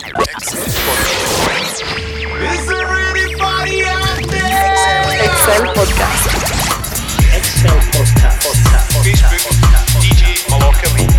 Is there anybody out there? Excel Podcast. Excel Podcast. Facebook, DJ Malocca Lee.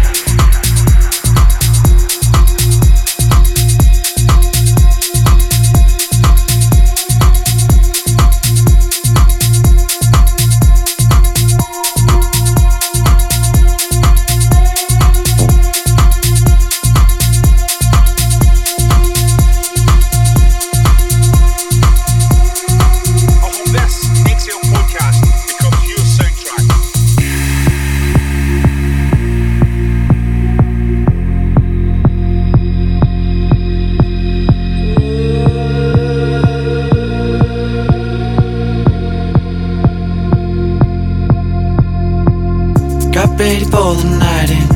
Ready for the night in.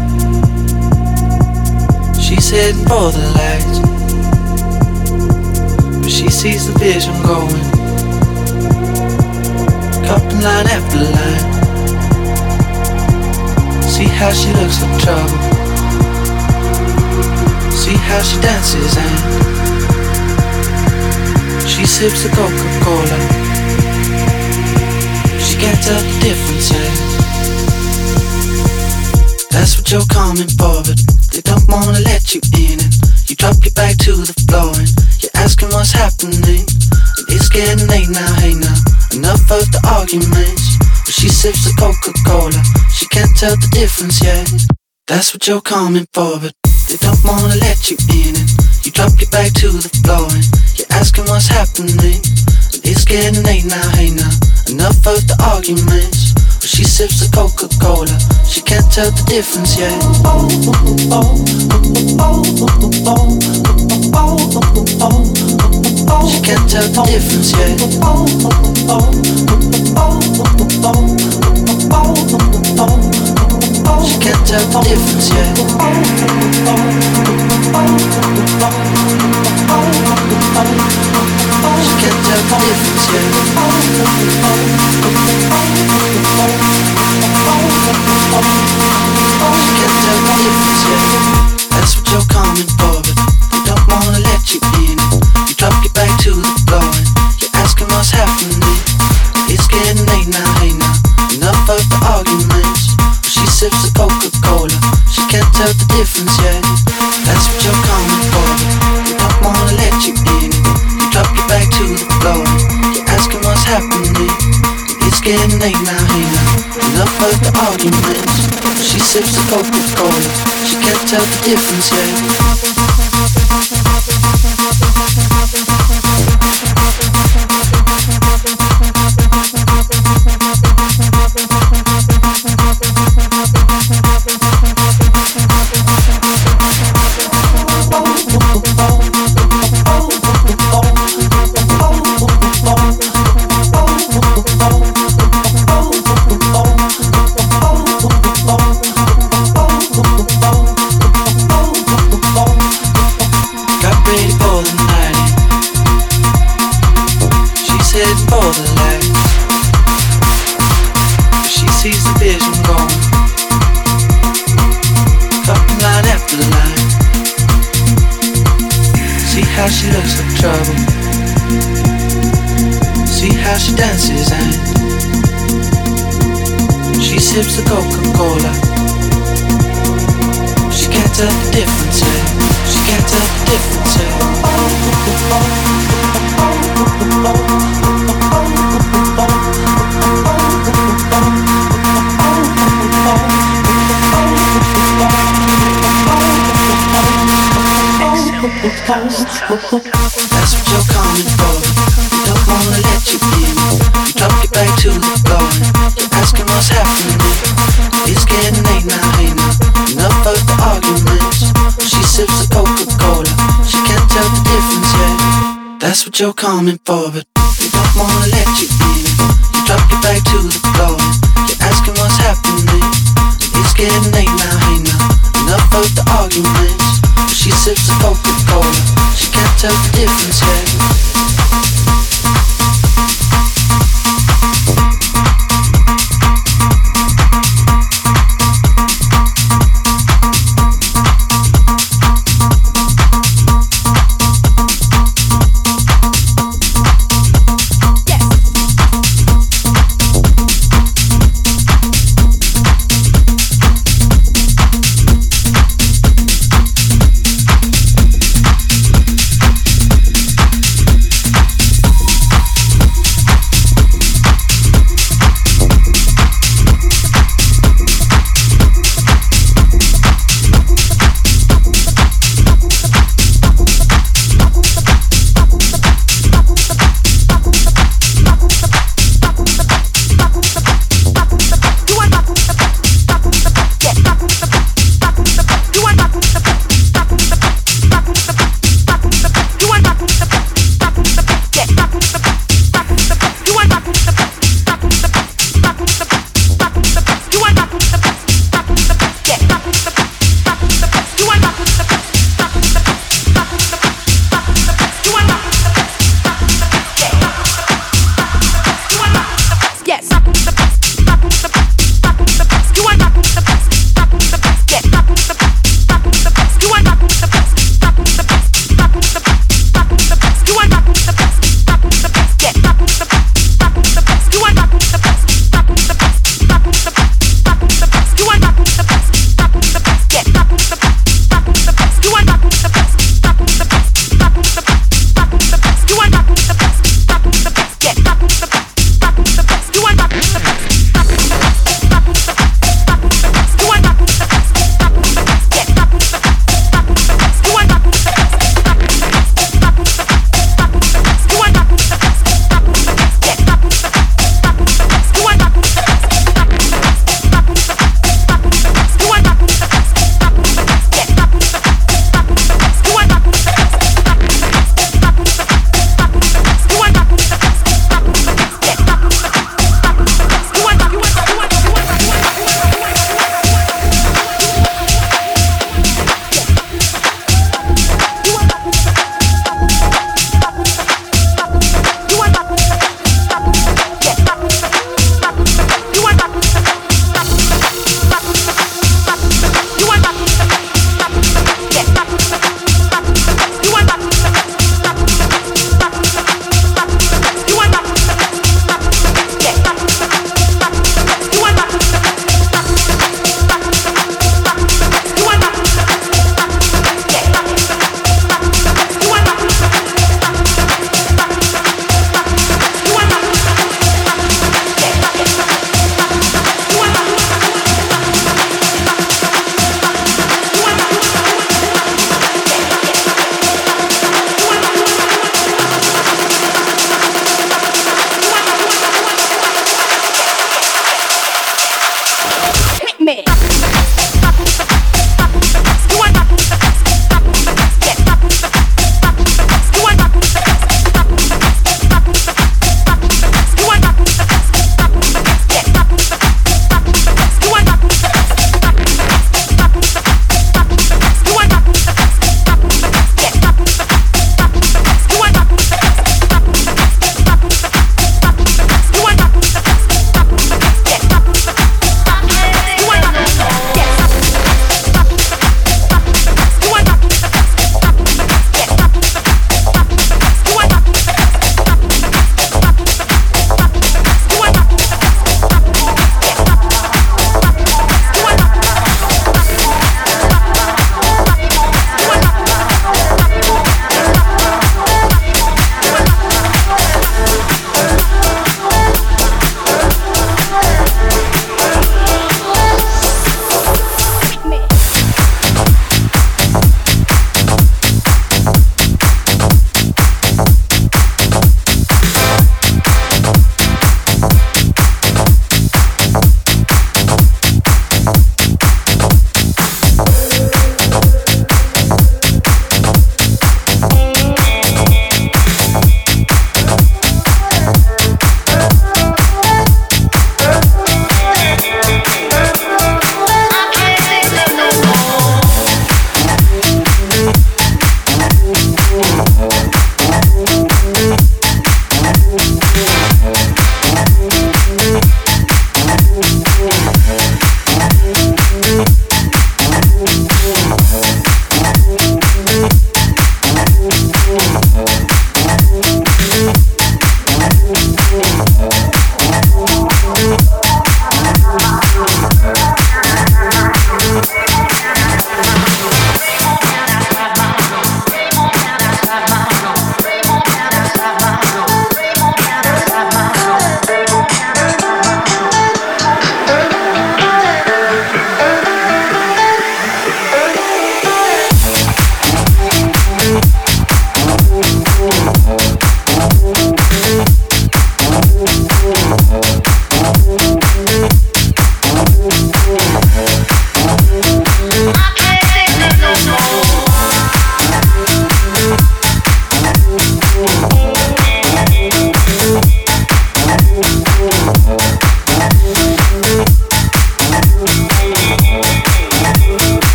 She's heading for the lights, but she sees the vision going, cupping line after line. See how she looks like trouble, see how she dances and she sips the Coca-Cola. She can't tell the difference yet. That's what you're coming for, but they don't wanna let you in. And you drop your back to the floor and you're asking what's happening. And it's getting late now, hey now, enough of the arguments. But she sips the Coca-Cola, she can't tell the difference yet. That's what you're coming for, but they don't wanna let you in. And you drop your back to the floor and you're asking what's happening. And it's getting late now, hey now, enough of the arguments. But she sips the Coca-Cola, she can't tell the difference yet. She can't tell the difference yet. She can't tell the difference yet. She can't tell the difference yet. She can't tell the difference yet. That's what you're coming for, but they don't wanna let you in. You drop your back to the floor and you're asking what's happening. It's getting late now, hey now, enough of the arguments. But she sips the Coca-Cola, she can't tell the difference yet. That's what you're coming for, but they don't wanna let you in. You drop your back to the floor and you're asking what's happening. It's getting late now, hey now, enough of the arguments. She sips the Coca-Cola, she can't tell the difference yet. How she looks like trouble, see how she dances and she sips the Coca-Cola. She can't tell the difference yet. She can't tell the difference yet. That's what you're coming for. They don't wanna let you in. You drop your back to the floor and you're asking what's happening. It's getting late now, hey now, enough of the arguments. She sips the Coca-Cola, she can't tell the difference yet. That's what you're coming for, but they don't wanna let you in. You drop your back to the floor and you're asking what's happening. It's getting late now, hey now, enough of the arguments. She sips the Coca-Cola, she can't tell the difference yet.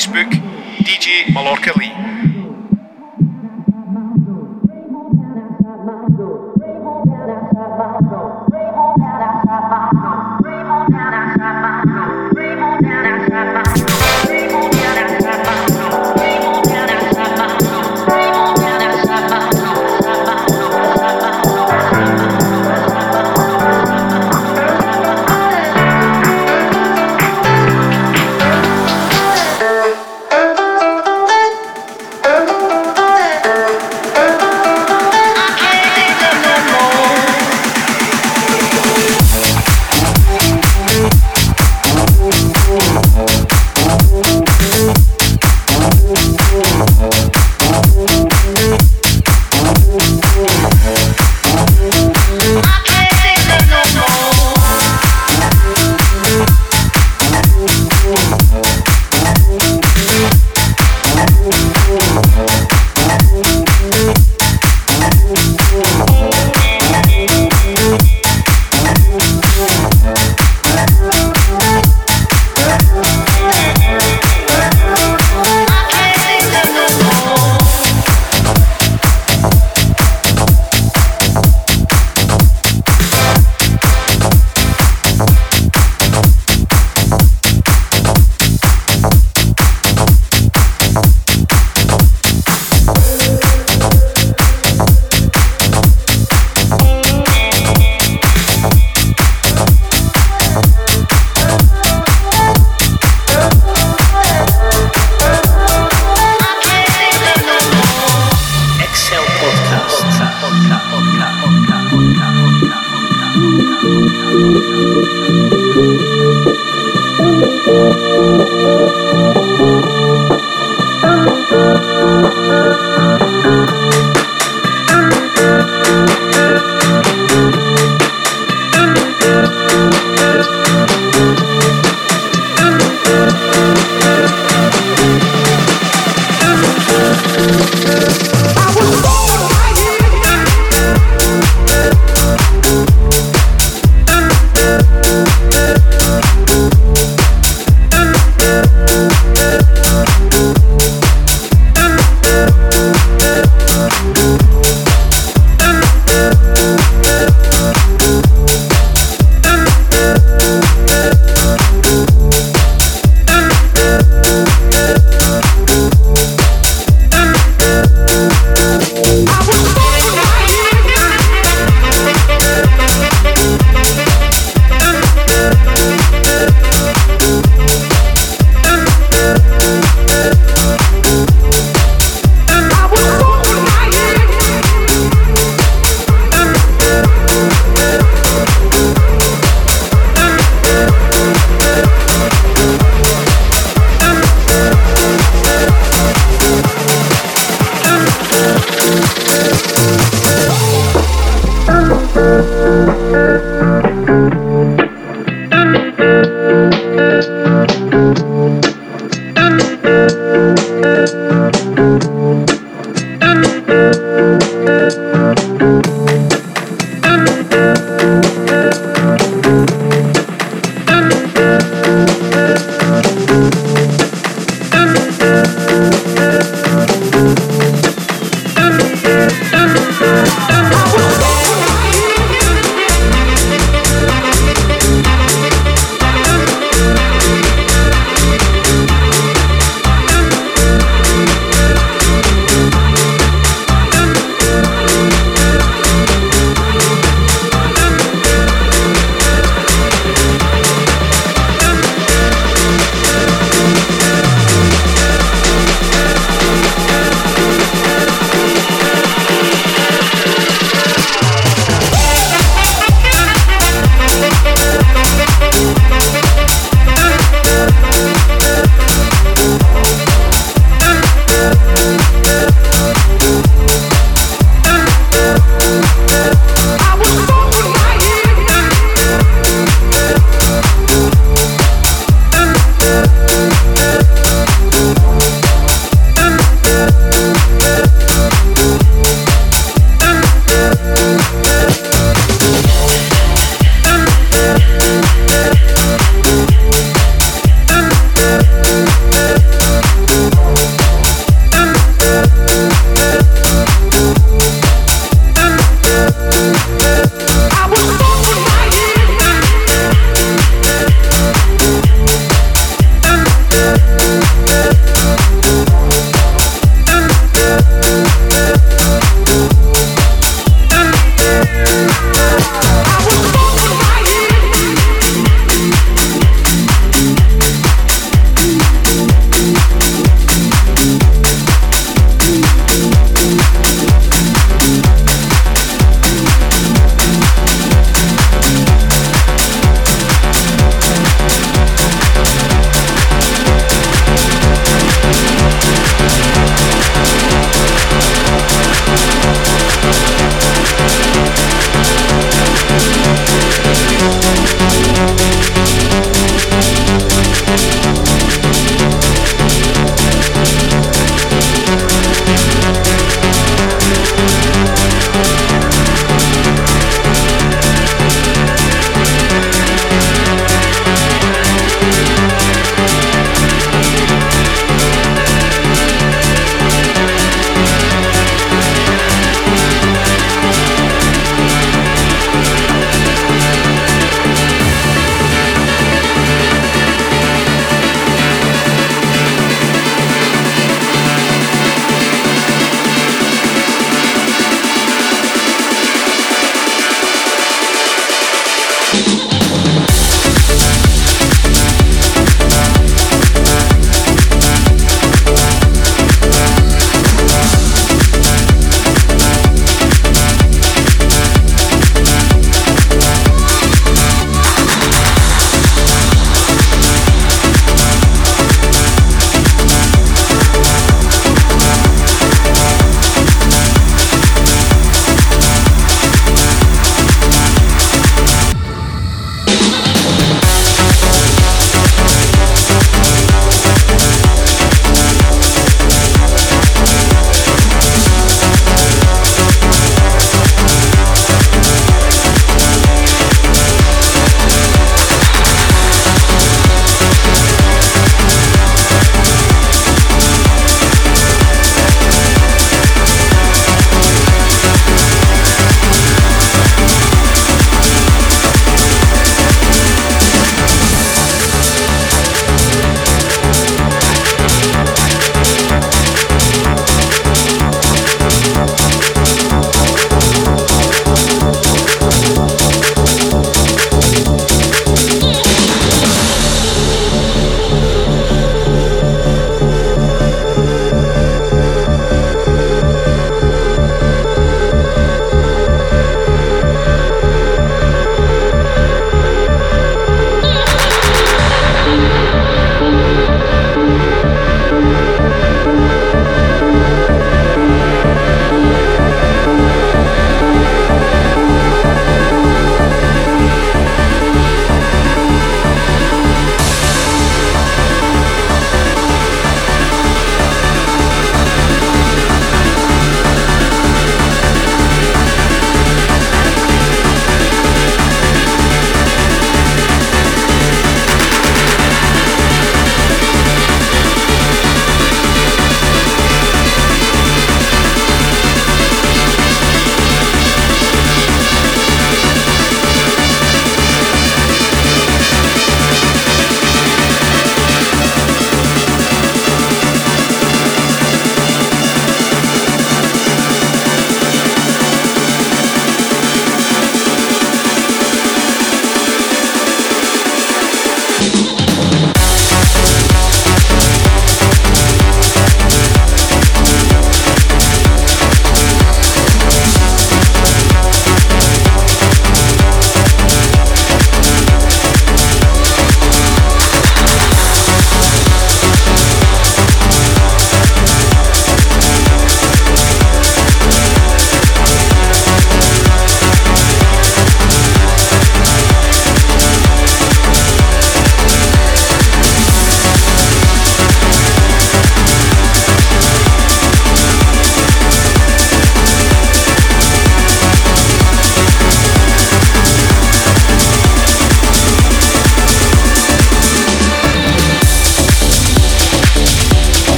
Facebook, DJ Mallorca Lee.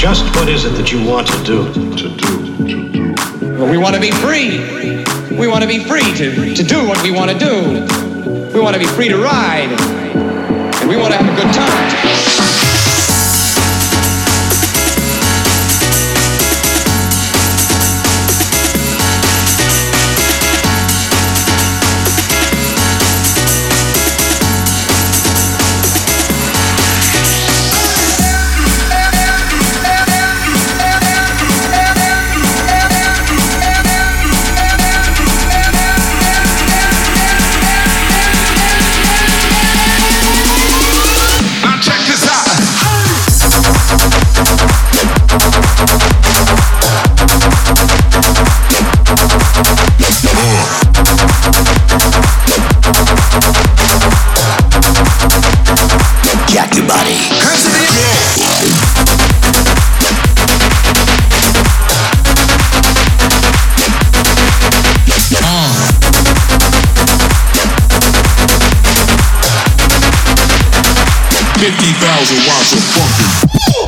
Just what is it that you want to do? Well, we want to be free. We want to be free to do what we want to do. We want to be free to ride. And we want to have a good time. Jack your body. $50,000 watts of funky.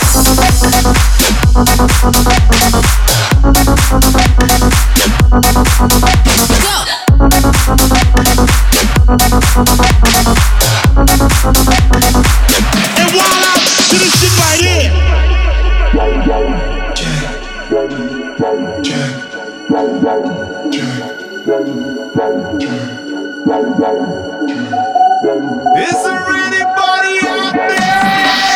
And wild out to this shit right here. Is there anybody out there?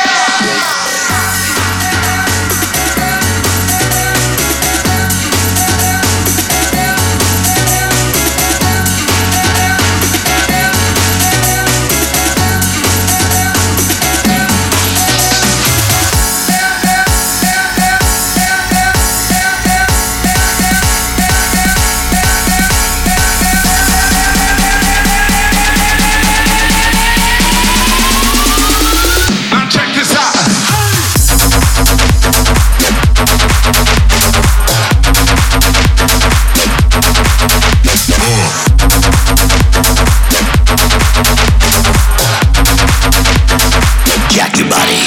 Jack your body.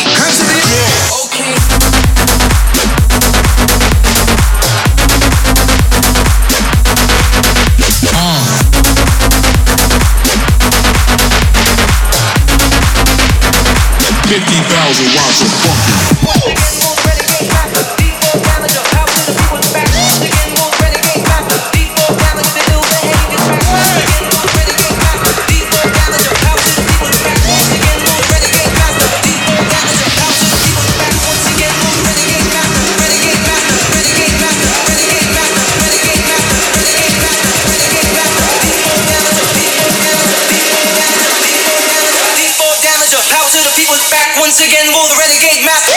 $50,000 watts of funky. Once again, will the renegade master.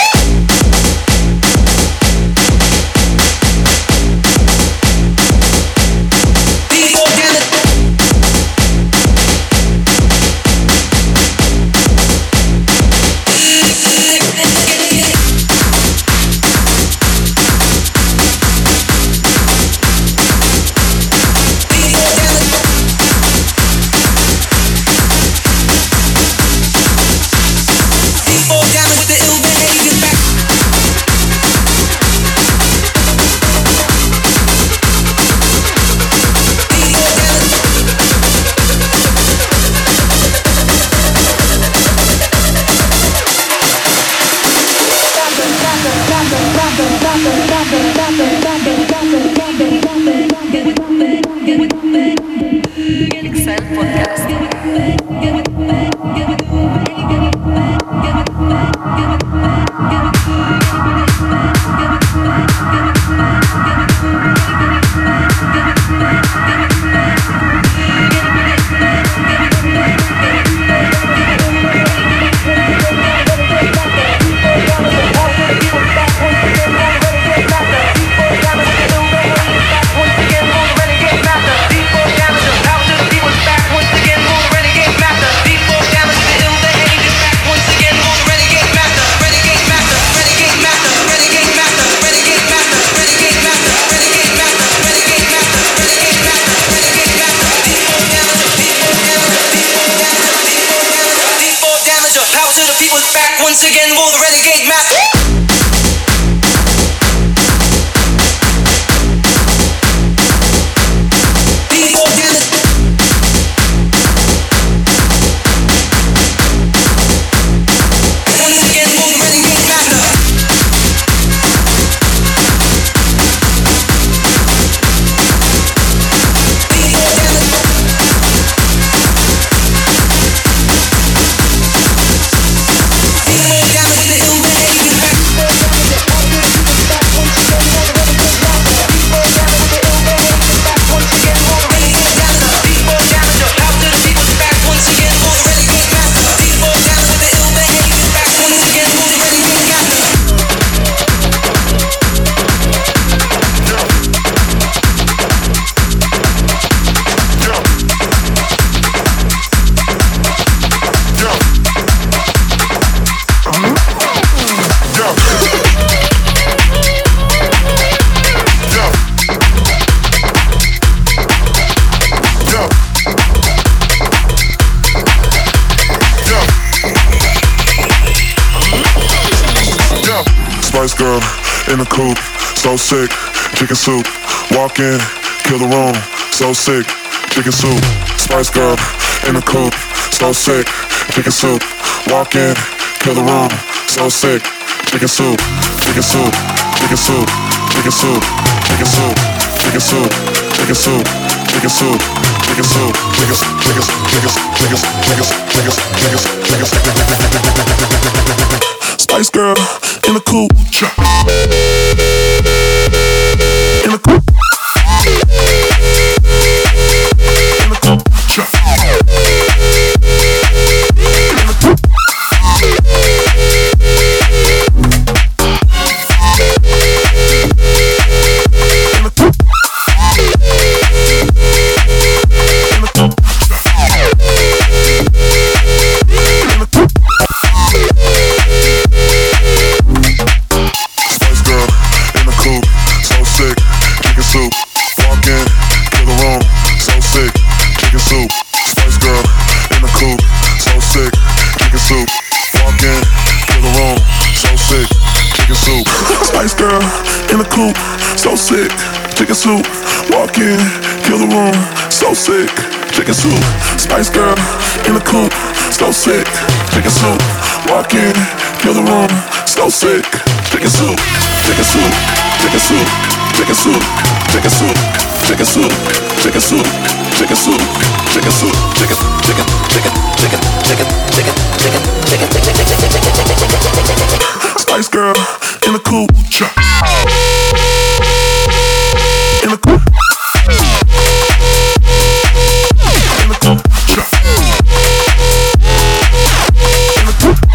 Once again, will the renegade master. Spice Girl in the coupe, so sick. Chicken soup, walk in, kill the room, so sick. Chicken soup, Spice Girl in the coupe, so sick. Chicken soup, walk in, kill the room, so sick. Chicken soup, chicken soup, chicken soup, chicken soup, chicken soup, chicken soup, chicken soup, chicken soup, chicken soup, Spice Girl in the coupe, in the coupe, in the coupe, Spice Girl in the coupe, so sick. Chicken soup, walk in, kill the room, so sick. Chicken soup, Spice Girl in the coupe, so sick. Chicken soup, walk in, kill the room, so sick. Chicken soup, chicken soup, chicken soup, chicken soup, chicken soup, chicken soup, chicken soup, chicken soup, chicken soup, chicken, chicken, chicken, chicken, chicken, chicken, chicken, chicken, chicken. Spice Girl in the coupe, in the coupe, in the coupe, in the coupe.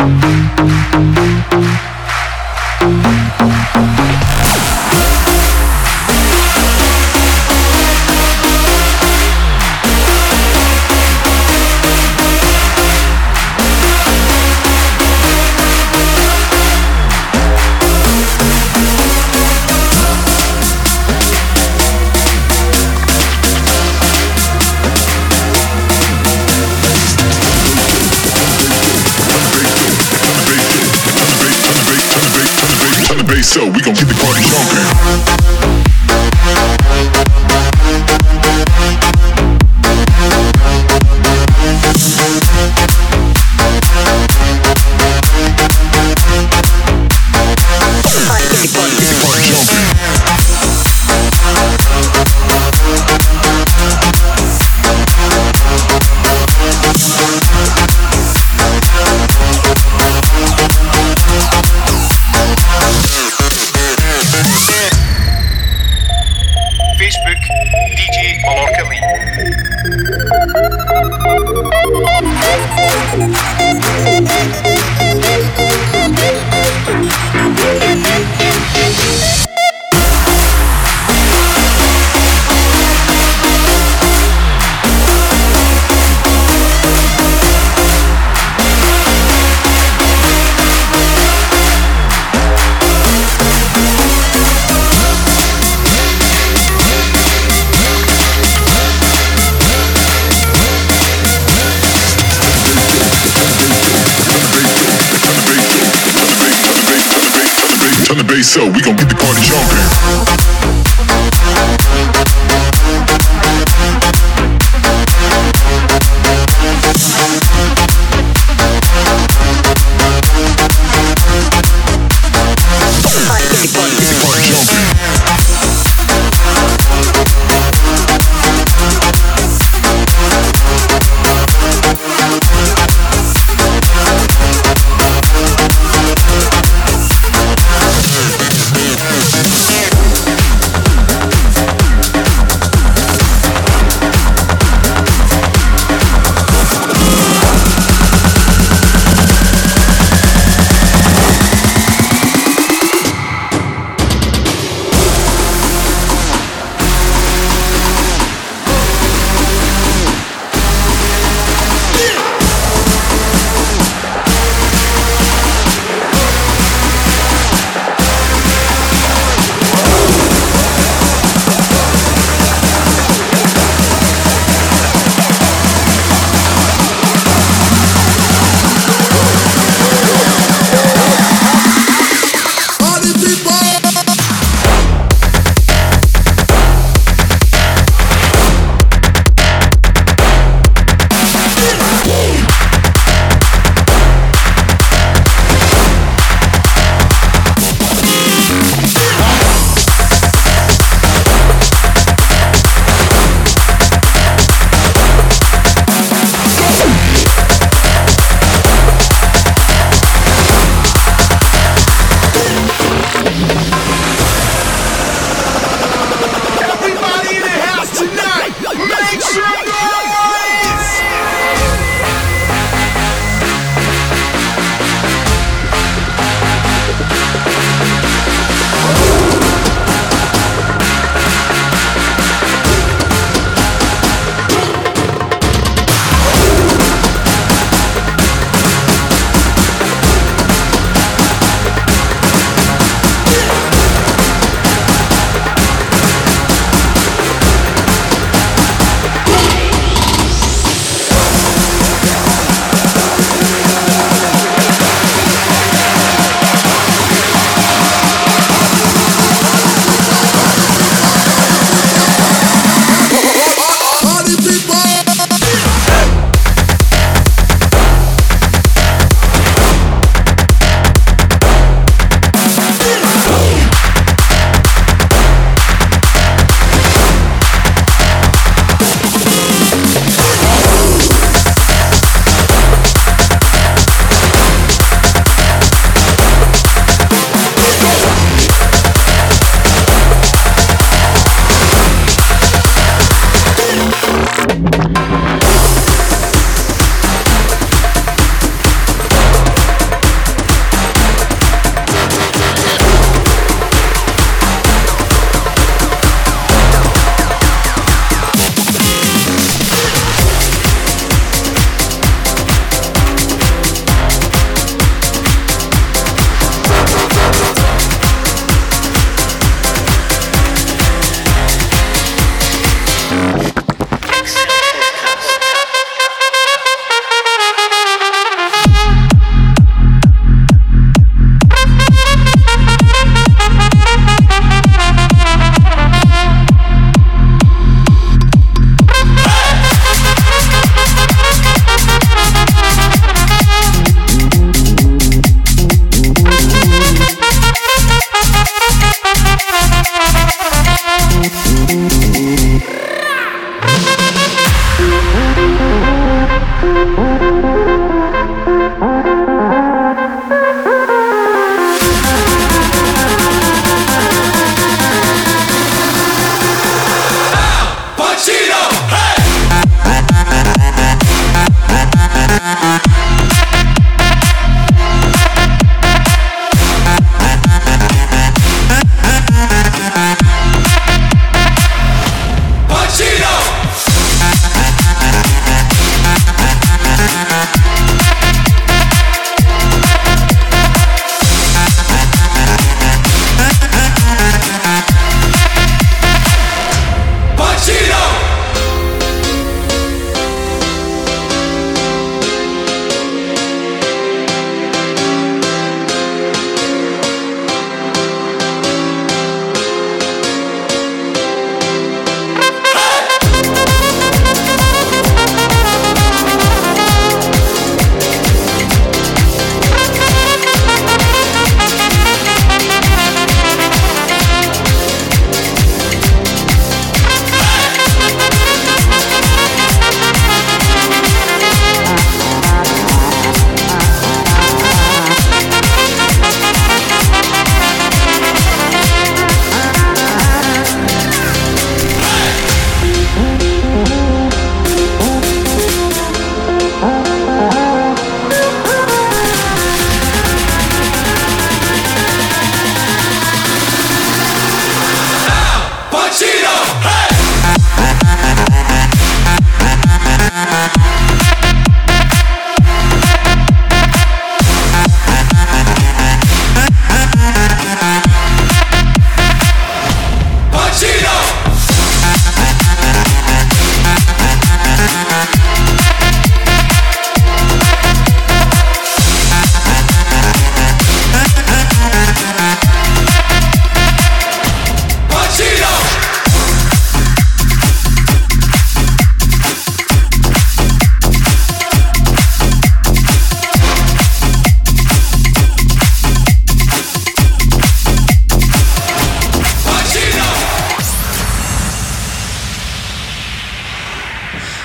So we gon' get the party jumping. Facebook, DJ Mallorca Lee. Turn the bass up, we gon' get the party jumping.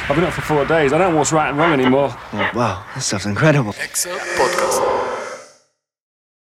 I've been up for 4 days. I don't know what's right and wrong anymore. Oh, wow, that stuff's incredible. XL Podcast.